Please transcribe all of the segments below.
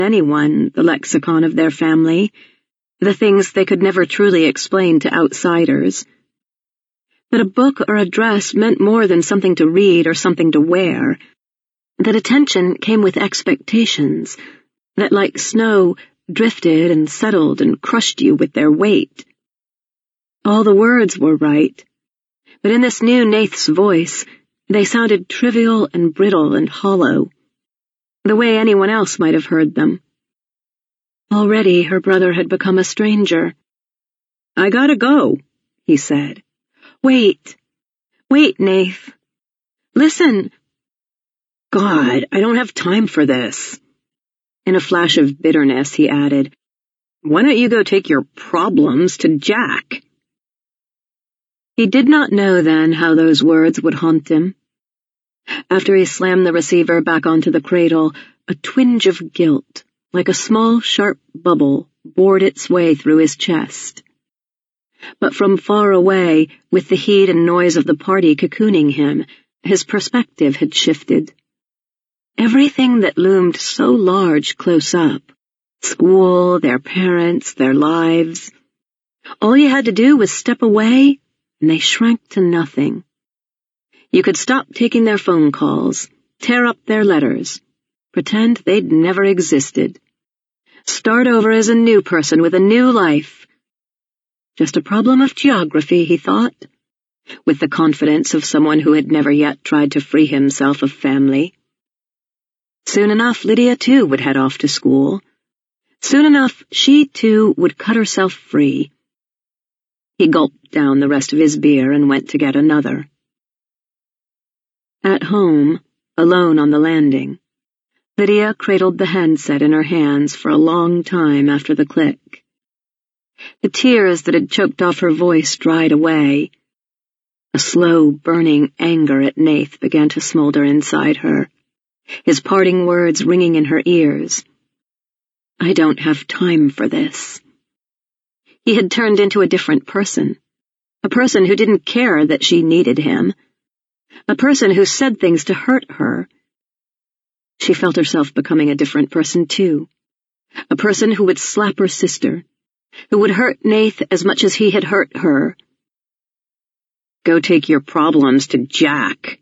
anyone the lexicon of their family, the things they could never truly explain to outsiders. That a book or a dress meant more than something to read or something to wear, that attention came with expectations, that like snow drifted and settled and crushed you with their weight. All the words were right, but in this new Nath's voice, they sounded trivial and brittle and hollow, the way anyone else might have heard them. Already her brother had become a stranger. "I gotta go," he said. Wait, Nath. Listen." "God, I don't have time for this." In a flash of bitterness, he added, "Why don't you go take your problems to Jack?" He did not know then how those words would haunt him. After he slammed the receiver back onto the cradle, a twinge of guilt, like a small, sharp bubble, bored its way through his chest. But from far away, with the heat and noise of the party cocooning him, his perspective had shifted. Everything that loomed so large close up, school, their parents, their lives, all you had to do was step away, and they shrank to nothing. You could stop taking their phone calls, tear up their letters, pretend they'd never existed. Start over as a new person with a new life. Just a problem of geography, he thought, with the confidence of someone who had never yet tried to free himself of family. Soon enough, Lydia, too, would head off to school. Soon enough, she, too, would cut herself free. He gulped down the rest of his beer and went to get another. At home, alone on the landing, Lydia cradled the handset in her hands for a long time after the click. The tears that had choked off her voice dried away. A slow, burning anger at Nath began to smolder inside her, his parting words ringing in her ears. "I don't have time for this." He had turned into a different person, a person who didn't care that she needed him, a person who said things to hurt her. She felt herself becoming a different person, too, a person who would slap her sister, who would hurt Nath as much as he had hurt her. "Go take your problems to Jack."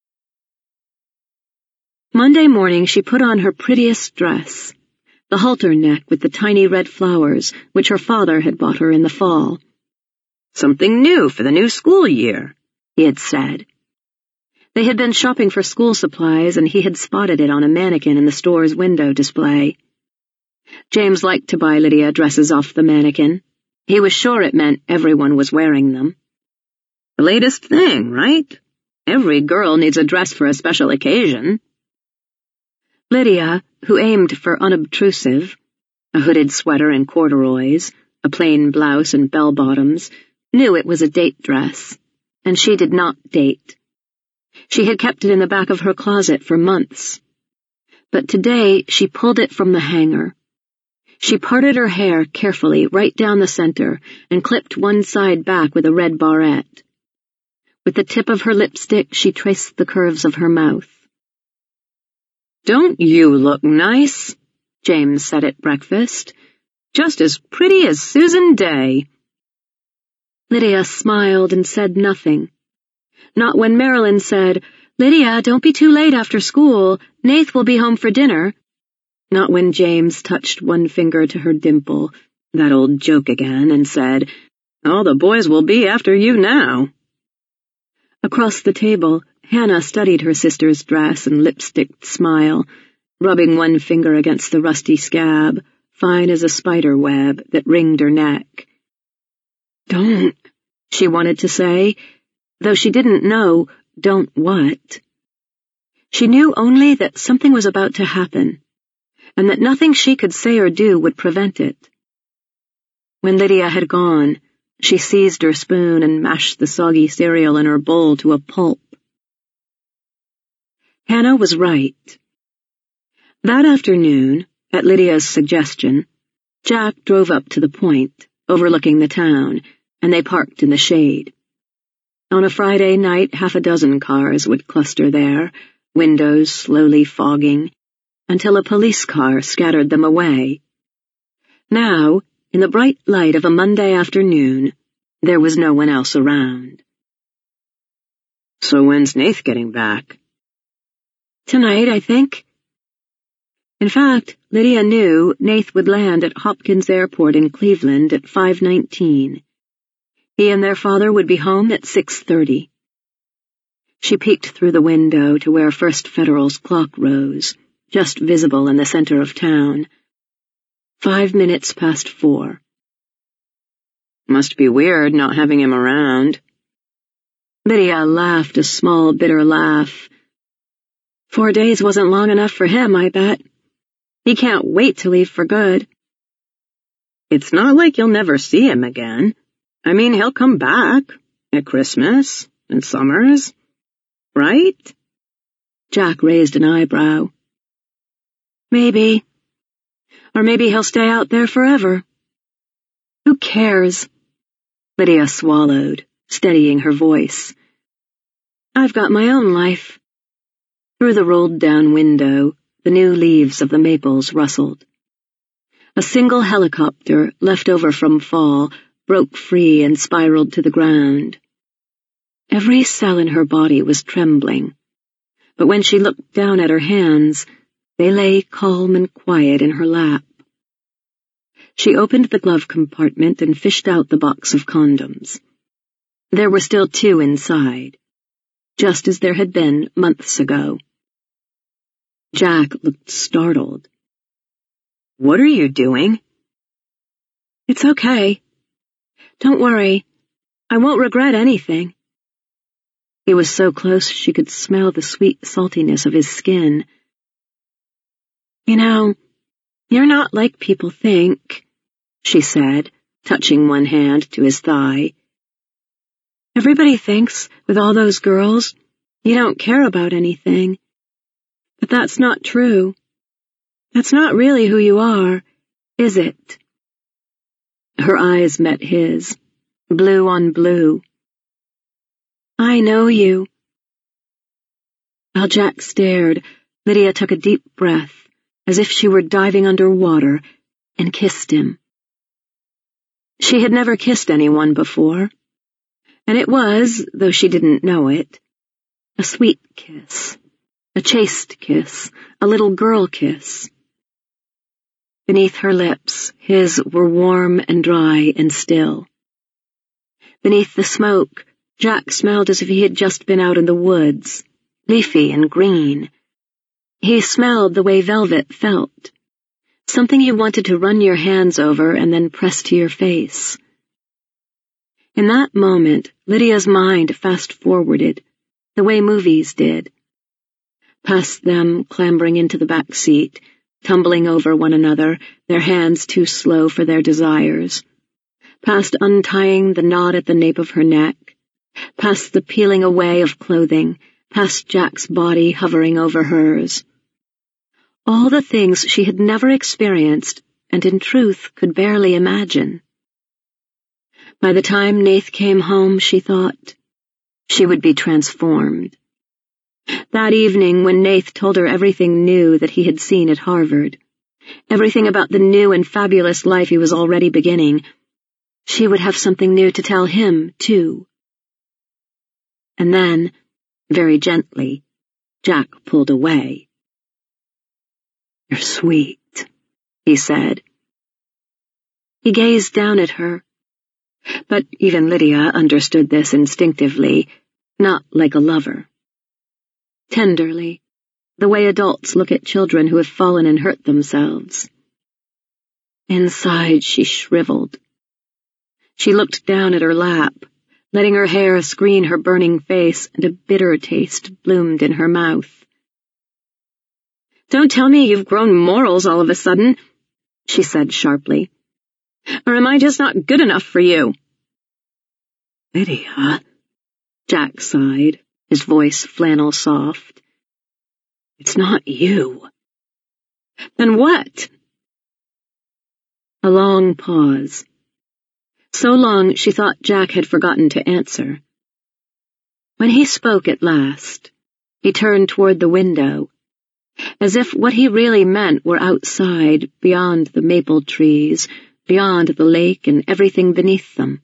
Monday morning she put on her prettiest dress, the halter neck with the tiny red flowers which her father had bought her in the fall. "Something new for the new school year," he had said. They had been shopping for school supplies, and he had spotted it on a mannequin in the store's window display. James liked to buy Lydia dresses off the mannequin. He was sure it meant everyone was wearing them. "The latest thing, right? Every girl needs a dress for a special occasion." Lydia, who aimed for unobtrusive, a hooded sweater and corduroys, a plain blouse and bell-bottoms, knew it was a date dress, and she did not date. She had kept it in the back of her closet for months. But today she pulled it from the hanger. She parted her hair carefully right down the center and clipped one side back with a red barrette. With the tip of her lipstick, she traced the curves of her mouth. "Don't you look nice?" James said at breakfast. "Just as pretty as Susan Day." Lydia smiled and said nothing. Not when Marilyn said, "Lydia, don't be too late after school. Nath will be home for dinner." Not when James touched one finger to her dimple, that old joke again, and said, "All the boys will be after you now." Across the table, Hannah studied her sister's dress and lipsticked smile, rubbing one finger against the rusty scab, fine as a spider web, that ringed her neck. "Don't," she wanted to say, though she didn't know don't what. She knew only that something was about to happen, and that nothing she could say or do would prevent it. When Lydia had gone, she seized her spoon and mashed the soggy cereal in her bowl to a pulp. Hannah was right. That afternoon, at Lydia's suggestion, Jack drove up to the point, overlooking the town, and they parked in the shade. On a Friday night, 6 cars would cluster there, windows slowly fogging, until a police car scattered them away. Now, in the bright light of a Monday afternoon, there was no one else around. So when's Nath getting back? Tonight, I think. In fact, Lydia knew Nath would land at Hopkins Airport in Cleveland at 5:19. He and their father would be home at 6:30. She peeked through the window to where First Federal's clock rose, just visible in the center of town. 5 minutes past 4. Must be weird not having him around. Lydia laughed a small, bitter laugh. 4 days wasn't long enough for him, I bet. He can't wait to leave for good. It's not like you'll never see him again. I mean, he'll come back at Christmas and summers, right? Jack raised an eyebrow. Maybe. Or maybe he'll stay out there forever. Who cares? Lydia swallowed, steadying her voice. I've got my own life. Through the rolled-down window, the new leaves of the maples rustled. A single helicopter, left over from fall, broke free and spiraled to the ground. Every cell in her body was trembling, but when she looked down at her hands, they lay calm and quiet in her lap. She opened the glove compartment and fished out the box of condoms. There were still 2 inside, just as there had been months ago. Jack looked startled. What are you doing? It's okay. Don't worry. I won't regret anything. He was so close she could smell the sweet saltiness of his skin. You know, you're not like people think, she said, touching one hand to his thigh. Everybody thinks, with all those girls, you don't care about anything. But that's not true. That's not really who you are, is it? Her eyes met his, blue on blue. I know you. While Jack stared, Lydia took a deep breath, as if she were diving under water, and kissed him. She had never kissed anyone before, and it was, though she didn't know it, a sweet kiss, a chaste kiss, a little girl kiss. Beneath her lips, his were warm and dry and still. Beneath the smoke, Jack smelled as if he had just been out in the woods, leafy and green. He smelled the way velvet felt, something you wanted to run your hands over and then press to your face. In that moment, Lydia's mind fast-forwarded, the way movies did. Past them clambering into the back seat, tumbling over one another, their hands too slow for their desires. Past untying the knot at the nape of her neck, past the peeling away of clothing, past Jack's body hovering over hers. All the things she had never experienced and in truth could barely imagine. By the time Nath came home, she thought, she would be transformed. That evening when Nath told her everything new that he had seen at Harvard, everything about the new and fabulous life he was already beginning, she would have something new to tell him, too. And then, very gently, Jack pulled away. You're sweet, he said. He gazed down at her, but even Lydia understood this instinctively, not like a lover. Tenderly, the way adults look at children who have fallen and hurt themselves. Inside she shriveled. She looked down at her lap, letting her hair screen her burning face, and a bitter taste bloomed in her mouth. Don't tell me you've grown morals all of a sudden, she said sharply. Or am I just not good enough for you? Lydia, Jack sighed, his voice flannel soft. It's not you. Then what? A long pause. So long she thought Jack had forgotten to answer. When he spoke at last, he turned toward the window, as if what he really meant were outside, beyond the maple trees, beyond the lake and everything beneath them.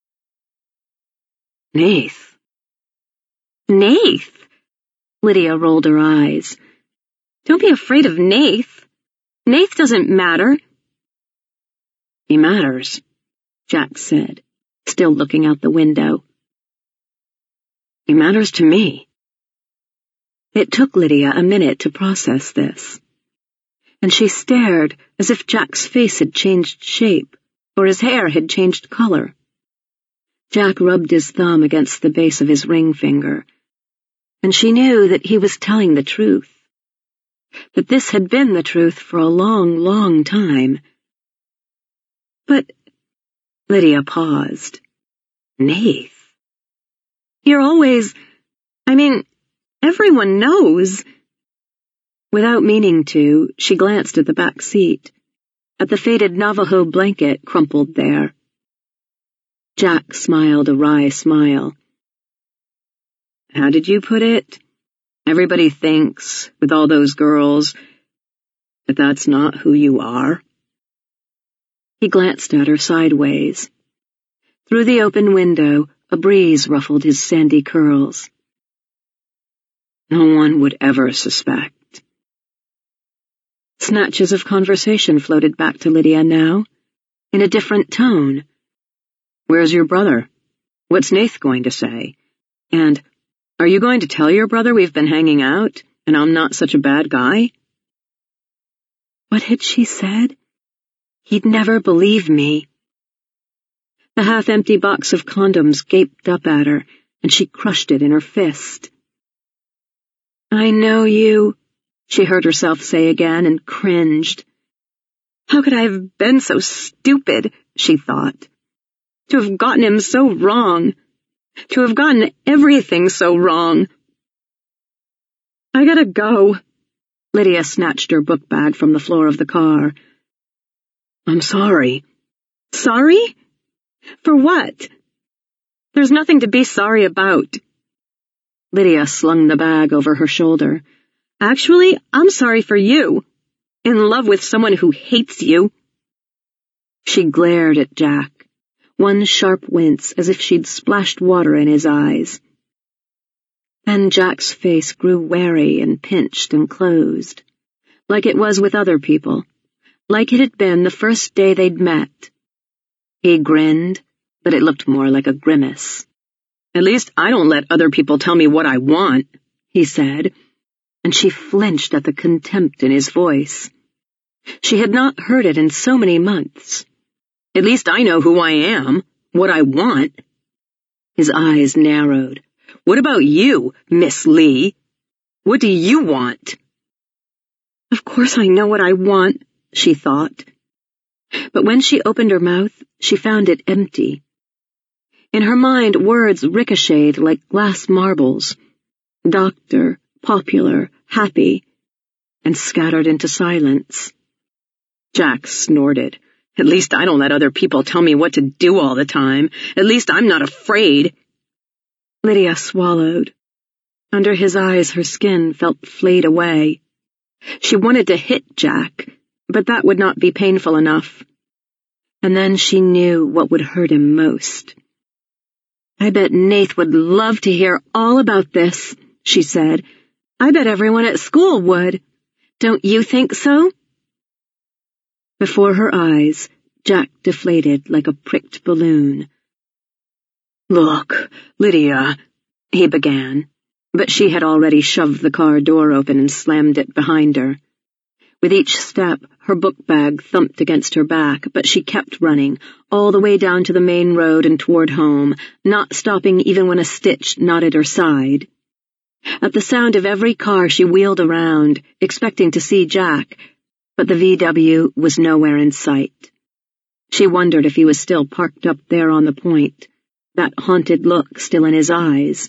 Nath. Nath? Lydia rolled her eyes. Don't be afraid of Nath. Nath doesn't matter. He matters, Jack said, still looking out the window. He matters to me. It took Lydia a minute to process this, and she stared as if Jack's face had changed shape, or his hair had changed color. Jack rubbed his thumb against the base of his ring finger, and she knew that he was telling the truth, that this had been the truth for a long, long time. But Lydia paused. Nath. You're always... everyone knows. Without meaning to, she glanced at the back seat, at the faded Navajo blanket crumpled there. Jack smiled a wry smile. How did you put it? Everybody thinks, with all those girls, that that's not who you are. He glanced at her sideways. Through the open window, a breeze ruffled his sandy curls. No one would ever suspect. Snatches of conversation floated back to Lydia now, in a different tone. Where's your brother? What's Nath going to say? And, are you going to tell your brother we've been hanging out, and I'm not such a bad guy? What had she said? He'd never believe me. The half-empty box of condoms gaped up at her, and she crushed it in her fist. I know you, she heard herself say again and cringed. How could I have been so stupid, she thought. To have gotten him so wrong. To have gotten everything so wrong. I gotta go. Lydia snatched her book bag from the floor of the car. I'm sorry. Sorry? For what? There's nothing to be sorry about. Lydia slung the bag over her shoulder. Actually, I'm sorry for you. In love with someone who hates you. She glared at Jack, one sharp wince as if she'd splashed water in his eyes. Then Jack's face grew wary and pinched and closed, like it was with other people, like it had been the first day they'd met. He grinned, but it looked more like a grimace. At least I don't let other people tell me what I want, he said, and she flinched at the contempt in his voice. She had not heard it in so many months. At least I know who I am, what I want. His eyes narrowed. What about you, Miss Lee? What do you want? Of course I know what I want, she thought. But when she opened her mouth, she found it empty. In her mind, words ricocheted like glass marbles. Doctor, popular, happy, and scattered into silence. Jack snorted. At least I don't let other people tell me what to do all the time. At least I'm not afraid. Lydia swallowed. Under his eyes, her skin felt flayed away. She wanted to hit Jack, but that would not be painful enough. And then she knew what would hurt him most. I bet Nath would love to hear all about this, she said. I bet everyone at school would. Don't you think so? Before her eyes, Jack deflated like a pricked balloon. Look, Lydia, he began, but she had already shoved the car door open and slammed it behind her. With each step, her book bag thumped against her back, but she kept running, all the way down to the main road and toward home, not stopping even when a stitch knotted her side. At the sound of every car, she wheeled around, expecting to see Jack, but the VW was nowhere in sight. She wondered if he was still parked up there on the point, that haunted look still in his eyes.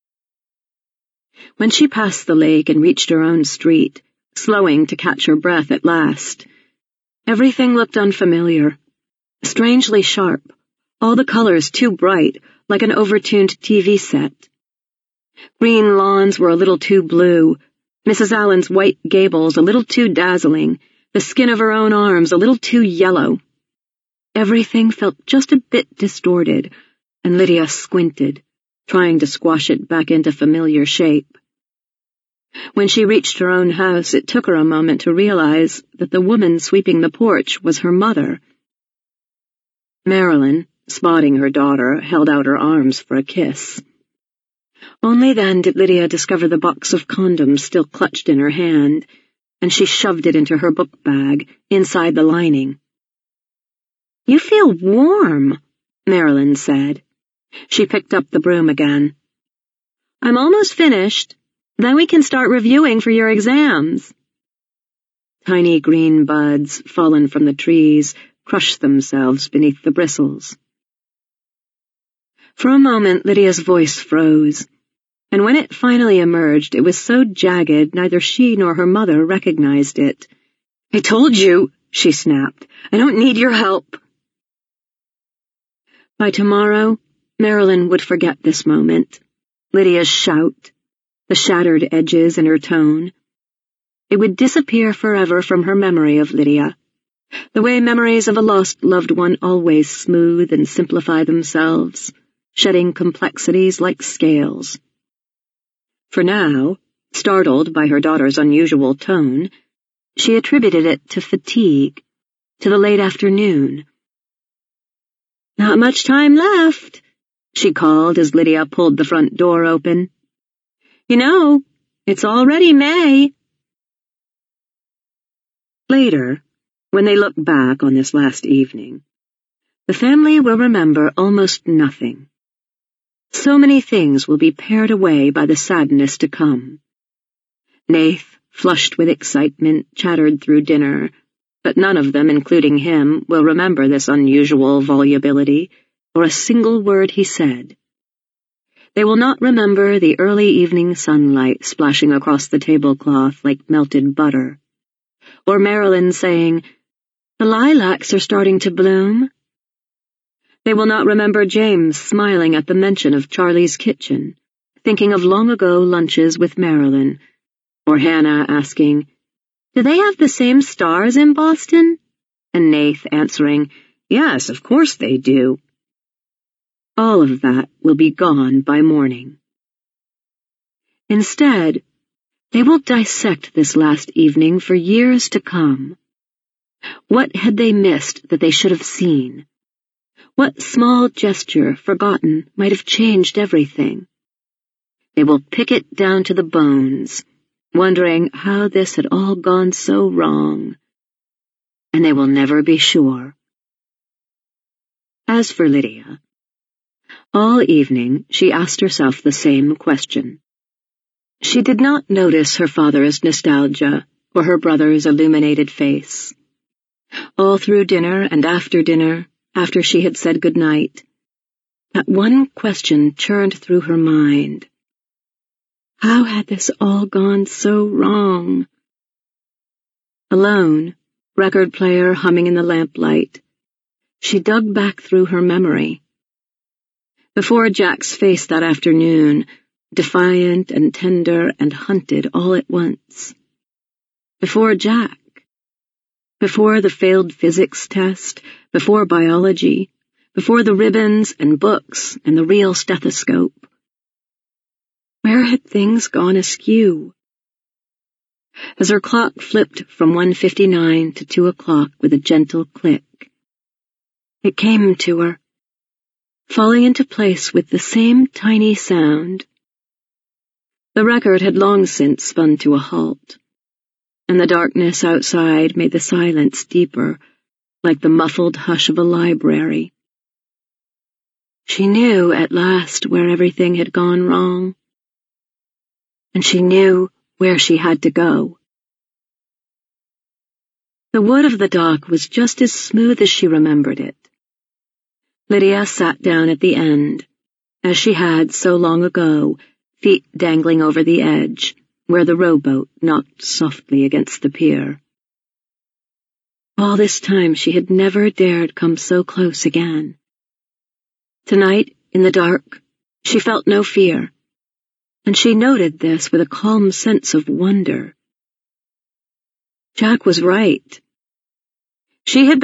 When she passed the lake and reached her own street, slowing to catch her breath at last, everything looked unfamiliar, strangely sharp, all the colors too bright, like an overtuned TV set. Green lawns were a little too blue, Mrs. Allen's white gables a little too dazzling, the skin of her own arms a little too yellow. Everything felt just a bit distorted, and Lydia squinted, trying to squash it back into familiar shape. When she reached her own house, it took her a moment to realize that the woman sweeping the porch was her mother. Marilyn, spotting her daughter, held out her arms for a kiss. Only then did Lydia discover the box of condoms still clutched in her hand, and she shoved it into her book bag, inside the lining. "You feel warm," Marilyn said. She picked up the broom again. "I'm almost finished. Then we can start reviewing for your exams." Tiny green buds, fallen from the trees, crushed themselves beneath the bristles. For a moment, Lydia's voice froze, and when it finally emerged, it was so jagged neither she nor her mother recognized it. "I told you," she snapped. "I don't need your help." By tomorrow, Marilyn would forget this moment, Lydia's shout, the shattered edges in her tone. It would disappear forever from her memory of Lydia, the way memories of a lost loved one always smooth and simplify themselves, shedding complexities like scales. For now, startled by her daughter's unusual tone, she attributed it to fatigue, to the late afternoon. "Not much time left," she called as Lydia pulled the front door open. "You know, it's already May." Later, when they look back on this last evening, the family will remember almost nothing. So many things will be pared away by the sadness to come. Nath, flushed with excitement, chattered through dinner, but none of them, including him, will remember this unusual volubility or a single word he said. They will not remember the early evening sunlight splashing across the tablecloth like melted butter, or Marilyn saying, "The lilacs are starting to bloom." They will not remember James smiling at the mention of Charlie's kitchen, thinking of long-ago lunches with Marilyn, or Hannah asking, "Do they have the same stars in Boston?" and Nath answering, "Yes, of course they do." All of that will be gone by morning. Instead, they will dissect this last evening for years to come. What had they missed that they should have seen? What small gesture, forgotten, might have changed everything? They will pick it down to the bones, wondering how this had all gone so wrong. And they will never be sure. As for Lydia, all evening she asked herself the same question. She did not notice her father's nostalgia or her brother's illuminated face. All through dinner and dinner, after she had said good night, that one question churned through her mind. How had this all gone so wrong? Alone, record player humming in the lamplight, she dug back through her memory. Before Jack's face that afternoon, defiant and tender and hunted all at once. Before Jack. Before the failed physics test, before biology, before the ribbons and books and the real stethoscope. Where had things gone askew? As her clock flipped from 1:59 to 2 o'clock with a gentle click, it came to her, falling into place with the same tiny sound. The record had long since spun to a halt, and the darkness outside made the silence deeper, like the muffled hush of a library. She knew at last where everything had gone wrong, and she knew where she had to go. The wood of the dock was just as smooth as she remembered it. Lydia sat down at the end, as she had so long ago, feet dangling over the edge, where the rowboat knocked softly against the pier. All this time she had never dared come so close again. Tonight, in the dark, she felt no fear. and she noted this with a calm sense of wonder. Jack was right. She had been